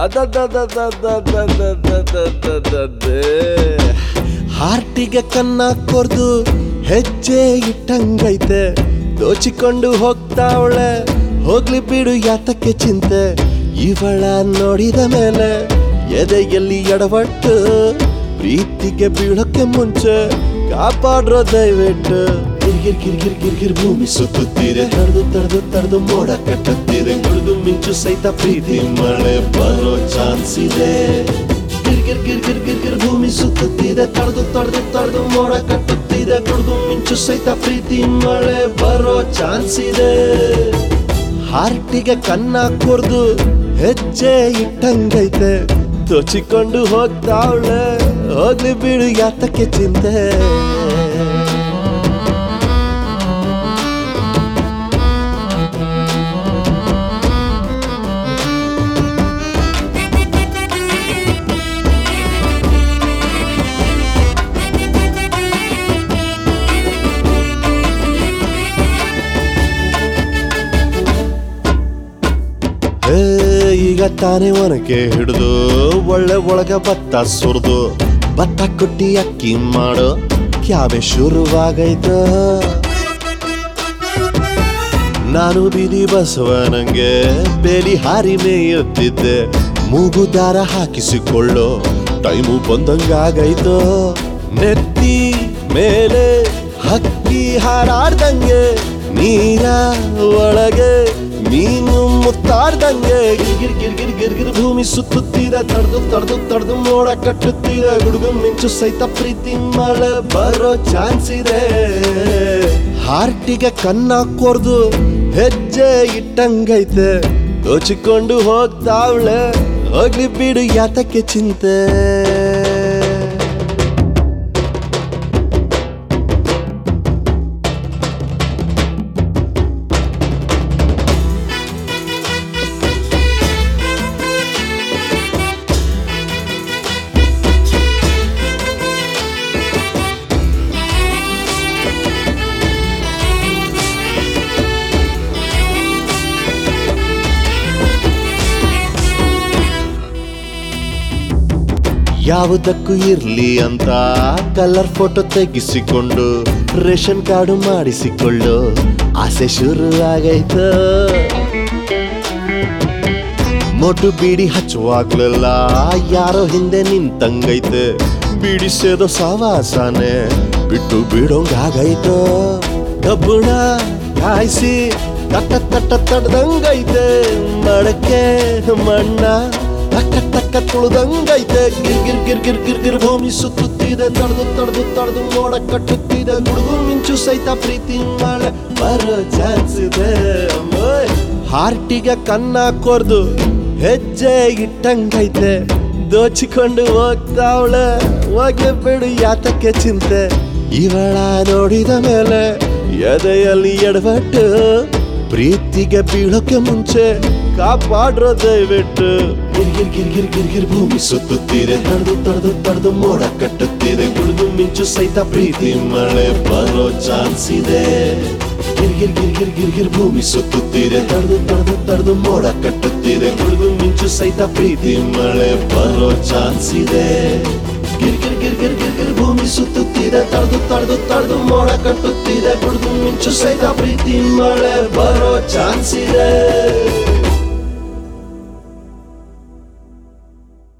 ಹಾರ್ಟಿಗೆ ಕನ್ನ ಕೊರ್ದು ಹೆಜ್ಜೆ ಇಟ್ಟಂಗೈತೆ, ದೋಚಿಕೊಂಡು ಹೋಗ್ತಾವಳೆ ಹೋಗ್ಲಿ ಬಿಡು ಯಾತಕ್ಕೆ ಚಿಂತೆ. ಇವಳ ನೋಡಿದ ಮೇಲೆ ಎದೆಯಲ್ಲಿ ಎಡವಟ್ಟು, ಪ್ರೀತಿಗೆ ಬೀಳೋಕೆ ಮುಂಚೆ ಕಾಪಾಡ್ರೋ ದಯವಿಟ್ಟು. ಗಿರ್ಗಿರ್ ಗಿರ್ಗಿರ್ ಗಿರ್ಗಿರ್ ಭೂಮಿ ಸುತ್ತುತ್ತೀರೆ, ತಡೆದು ಮೋಡ ಕಟ್ಟುತ್ತೀರೆ, ಗುಡುಗು ಮಿಂಚು ಸಹಿತ ಪ್ರೀತಿ ಮಳೆ ಬರೋ ಚಾನ್ಸ್ ಇದೆ. ಗಿರ್ಗಿರ್ ಗಿರ್ಗಿರ್ ಗಿರ್ಗಿರ್ ಭೂಮಿ ಸುತ್ತುತ್ತಿದೆ, ತಡೆದು ಮೋಡ ಕಟ್ಟುತ್ತಿದೆ, ಗುಡುಗು ಮಿಂಚು ಸಹಿತ ಪ್ರೀತಿ ಮಳೆ ಬರೋ ಚಾನ್ಸ್ ಇದೆ. ಹಾರ್ಟಿಗೆ ಕನ್ನ ಕೊರ್ದು ಹೆಜ್ಜೆ ಇಟ್ಟಂಗೈತೆ, ದೋಚಿಕೊಂಡು ಹೋಗ್ತಾವಳೆ ಹೋಗ್ಲಿ ಬಿಡು ಯಾತಕ್ಕೆ ಚಿಂತೆ. ಈಗ ತಾನೇ ಒನಕೆ ಹಿಡಿದು ಒಳ್ಳೆ ಒಳಗ ಭತ್ತ ಸುರಿದು, ಭತ್ತ ಕೊಟ್ಟಿ ಅಕ್ಕಿ ಮಾಡೋ ಕ್ಯಾಬೆ ಶುರುವಾಗೈತ. ನಾನು ಬೀದಿ ಬಸವನಂಗೆ ಬೇಲಿ ಹಾರಿ ಮೇಯುತ್ತಿದ್ದೆ, ಮೂಗು ದಾರ ಹಾಕಿಸಿಕೊಳ್ಳೋ ಟೈಮು ಬಂದಂಗಾಗೈತೋ. ನೆತ್ತಿ ಮೇಲೆ ಹಕ್ಕಿ ಹಾರಾಡ್ದಂಗೆ, ನೀರ ಒಳಗೆ ನೀನು ಮುತ್ತಾಡ್ದಂಗೆ. ಗಿರ್ಗಿರ್ ಗಿರ್ಗಿರ್ ಗಿರ್ಗಿರ್ ಭೂಮಿ ಸುತ್ತುತ್ತೀರ, ತಡೆದು ಮೋಡ ಕಟ್ಟುತ್ತೀರ, ಗುಡುಗು ಮಿಂಚು ಸಹಿತ ಪ್ರೀತಿ ಮಳೆ ಬರೋ ಚಾನ್ಸ್ ಇದೆ. ಹಾರ್ಟಿಗೆ ಕನ್ನ ಕೊರ್ದು ಹೆಜ್ಜೆ ಇಟ್ಟಂಗೈತೆ, ದೋಚಿಕೊಂಡು ಹೋಗ್ತಾವಳೆ ಹೋಗ್ಲಿ ಬಿಡು ಯಾತಕ್ಕೆ ಚಿಂತೆ. ಯಾವುದಕ್ಕೂ ಇರ್ಲಿ ಅಂತ ಕಲರ್ ಫೋಟೋ ತೆಗಿಸಿಕೊಂಡು ರೇಷನ್ ಕಾರ್ಡು ಮಾಡಿಸಿಕೊಳ್ಳು ಆಸೆ ಶುರು ಆಗೈತ. ಮೊಟು ಬೀಡಿ ಹಚ್ಚುವಾಗ್ಲೆಲ್ಲ ಯಾರೋ ಹಿಂದೆ ನಿಂತಂಗೈತೆ, ಬೀಡಿಸೇದೋ ಸಾವಾಸನೆ ಬಿಟ್ಟು ಬಿಡೋಂಗಾಗೈತೋ. ಕಬ್ಬುಣ ಕಾಯಿಸಿ ತಟ್ಟ ತಡ್ದಂಗೈತೆ, ಮಡಕೆ ಮಣ್ಣ ತಕ್ಕ ತುಳಿದಂಗೈತೆ. ಗಿರ್ಗಿರ್ ಗಿರ್ಗಿರ್ ಗಿರ್ಗಿರ್ ಭೂಮಿ ಸುತ್ತುತ್ತಿದೆ, ತಡೆದು ಮೋಡ ಕಟ್ಟುತ್ತಿದೆ, ಗುಡುಗು ಮಿಂಚು ಸಹಿತ ಪ್ರೀತಿ ಮಳೆ ಬರೋ ಚಾನ್ಸ್ ಇದೆ. ಹಾರ್ಟಿಗೆ ಕನ್ನ ಕೊರ್ದು ಹೆಜ್ಜೆ ಇಟ್ಟಂಗೈತೆ, ದೋಚಿಕೊಂಡು ಹೋಗ್ತಾವಳೆ ಹೋಗಿ ಬಿಡು ಯಾತಕ್ಕೆ ಚಿಂತೆ. ಇವಳ ನೋಡಿದ ಮೇಲೆ ಎದೆಯಲ್ಲಿ ಎಡವಟ್ಟು, ಪ್ರೀತಿಗೆ ಬೀಳೋಕೆ ಮುಂಚೆ ಕಾಪಾಡ್ರೋ ದಯವಿಟ್ಟು. ಗಿರ್ಗಿರ್ ಗಿರ್ಗಿರ್ ಗಿರ್ಗಿರ್ ಭೂಮಿ ಸುತ್ತುತ್ತೀರೆ, ತಡೆದು ಮೋಡ ಕಟ್ಟುತ್ತೀರೆ, ಗುಡುಗು ಮಿಂಚು ಸಹಿತ ಪ್ರೀತಿ ಮಳೆ ಬರೋ ಚಾನ್ಸ್ ಇದೆ. ಗಿರ್ಗಿರ್ ಗಿರ್ಗಿರ್ ಗಿರ್ಗಿರ್ ಭೂಮಿ ಸುತ್ತುತ್ತೀರೆ, ತಡೆದು ಮೋಡ ಕಟ್ಟುತ್ತೀರೆ, ಗುಡುಗು ಮಿಂಚು ಸಹಿತ ಪ್ರೀತಿ ಮಳೆ ಬರೋ ಚಾನ್ಸ್ ಇದೆ. ಗಿರ್ಗಿರ್ ಗಿರ್ಗಿರ್ ಗಿರ್ಗಿರ್ ಭೂಮಿ ಸುತ್ತುತ್ತಿದೆ, ತಡೆದು ಮೋಡ ಕಟ್ಟುತ್ತಿದೆ, ಗುಡುಗು ಮಿಂಚು ಸಹಿತ ಪ್ರೀತಿ ಮಳೆ ಬರೋ ಚಾನ್ಸ್ ಇದೆ.